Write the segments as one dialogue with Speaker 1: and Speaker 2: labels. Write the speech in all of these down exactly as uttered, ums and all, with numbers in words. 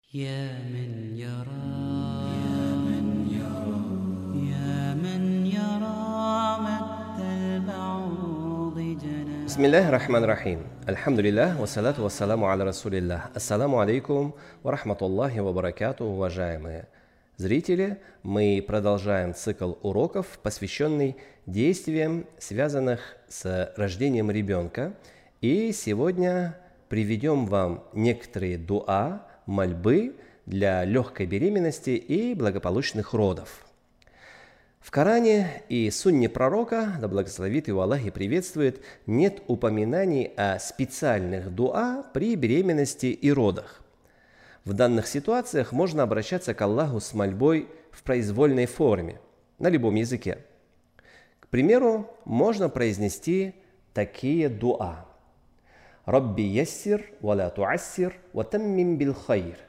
Speaker 1: يا من يرى يا من يرى يا من يرى مد البعوض جناح.
Speaker 2: بسم الله الرحمن الرحيم. Альхамдулиллах, вассалату вассаламу аля расулиллах. Ассаламу алейкум ва рахматуллахи ва баракатуху, уважаемые зрители. Мы продолжаем цикл уроков, посвященный действиям, связанных с рождением ребенка. И сегодня приведем вам некоторые дуа, мольбы для легкой беременности и благополучных родов. В Коране и Сунне пророка, да благословит его Аллах и приветствует, нет упоминаний о специальных дуа при беременности и родах. В данных ситуациях можно обращаться к Аллаху с мольбой в произвольной форме, на любом языке. К примеру, можно произнести такие дуа. «Рабби яссир, ва ла туассир, ва таммим бил хайр».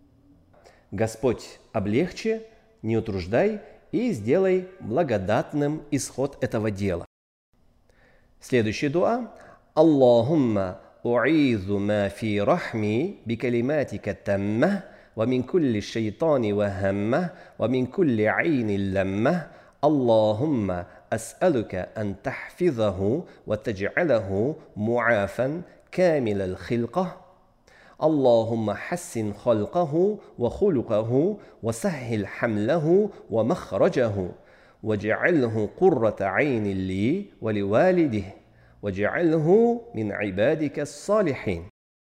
Speaker 2: Господь, облегчи, не утруждай и сделай благодатным исход этого дела. Следующий дуа. «Аллахумма у'изу ма фи рахми бикалиматика тамма, ва мин кулли шайтани ва хамма, ва мин кулли айни ламма, Аллахумма ас'алука ан тахфизаху ва тадж'алаху му'афан كامل الخلقة اللهم حسن خلقه وخلقه وسهل حمله ومخرجه واجعله قرة عين لي ولوالده واجعله من عبادك الصالحين».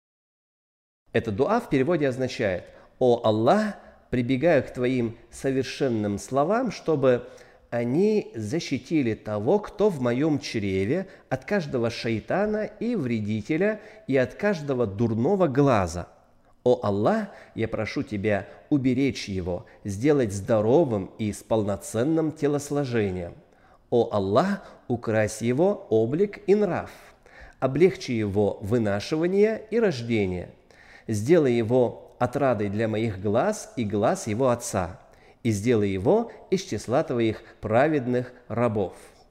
Speaker 2: Этот дуа в переводе означает: «О Аллах, прибегаю к Твоим совершенным словам, чтобы они защитили того, кто в моем чреве, от каждого шайтана и вредителя и от каждого дурного глаза. О Аллах, я прошу Тебя уберечь его, сделать здоровым и с полноценным телосложением. О Аллах, укрась его облик и нрав, облегчи его вынашивание и рождение, сделай его отрадой для моих глаз и глаз его отца, и сделай его из числа Твоих праведных рабов».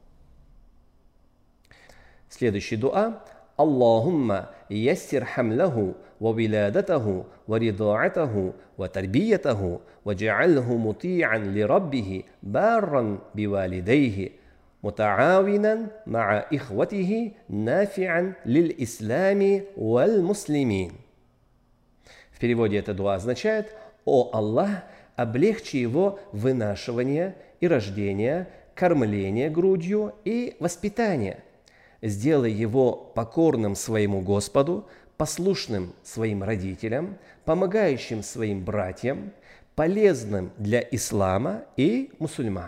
Speaker 2: Следующий дуа. «Аллахумма яссир хамлаху ва вилядатаху ва ридаатаху ва тарбиятаху ва джа'альху мути'ан ли раббихи барран бивалидейхи мута'авинан ма'a ихватихи нафи'ан лил ислами валь муслимин». В переводе это дуа означает: «О Аллах, облегчи его вынашивание и рождение, кормление грудью и воспитание. Сделай его покорным своему Господу, послушным своим родителям, помогающим своим братьям, полезным для ислама и мусульман».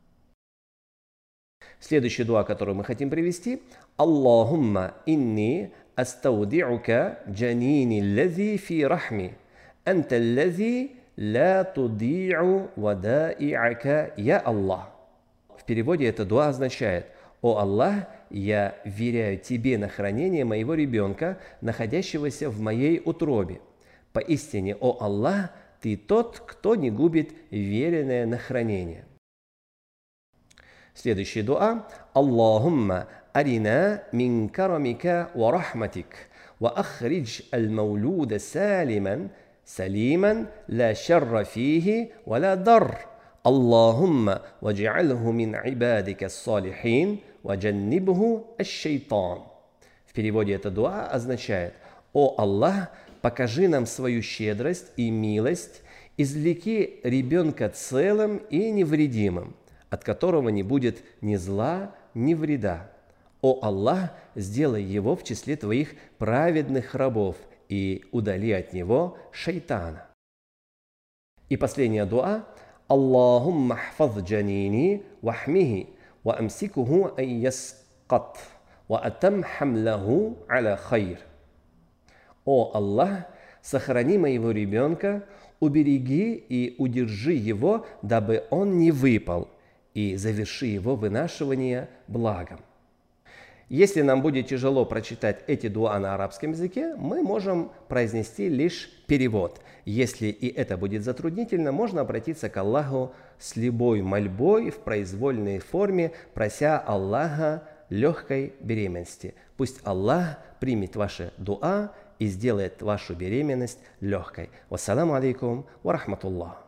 Speaker 2: Следующий дуа, который мы хотим привести. «Аллахумма инни астауди'ука джанини лази фи рахми, анта лази «Ля туди'у вадаи'ака я Аллах». В переводе это дуа означает: «О Аллах, я вверяю Тебе на хранение моего ребенка, находящегося в моей утробе. Поистине, о Аллах, Ты тот, кто не губит веренное на хранение». Следующий дуа. «Аллахумма арина мин карамика ва рахматик, ва ахридж аль-маулуда салиман, салиман ла шарра фихи ва ла дар. Аллахумма вадж'альху мин ибадика ас-салихин ва джаннибху аш-шайтан». В переводе это дуа означает: «О Аллах, покажи нам свою щедрость и милость, извлеки ребенка целым и невредимым, от которого не будет ни зла, ни вреда. О Аллах, сделай его в числе Твоих праведных рабов и удали от него шайтана». И последняя дуа. «Аллахумма хфаз джанини вахмихи ва амсикуху ан яскат ва атам хамлаху аля хайр». О Аллах, сохрани моего ребенка, убереги и удержи его, дабы он не выпал, и заверши его вынашивание благом». Если нам будет тяжело прочитать эти дуа на арабском языке, мы можем произнести лишь перевод. Если и это будет затруднительно, можно обратиться к Аллаху с любой мольбой в произвольной форме, прося Аллаха легкой беременности. Пусть Аллах примет ваше дуа и сделает вашу беременность легкой. Вассаламу алейкум ва рахматуллах.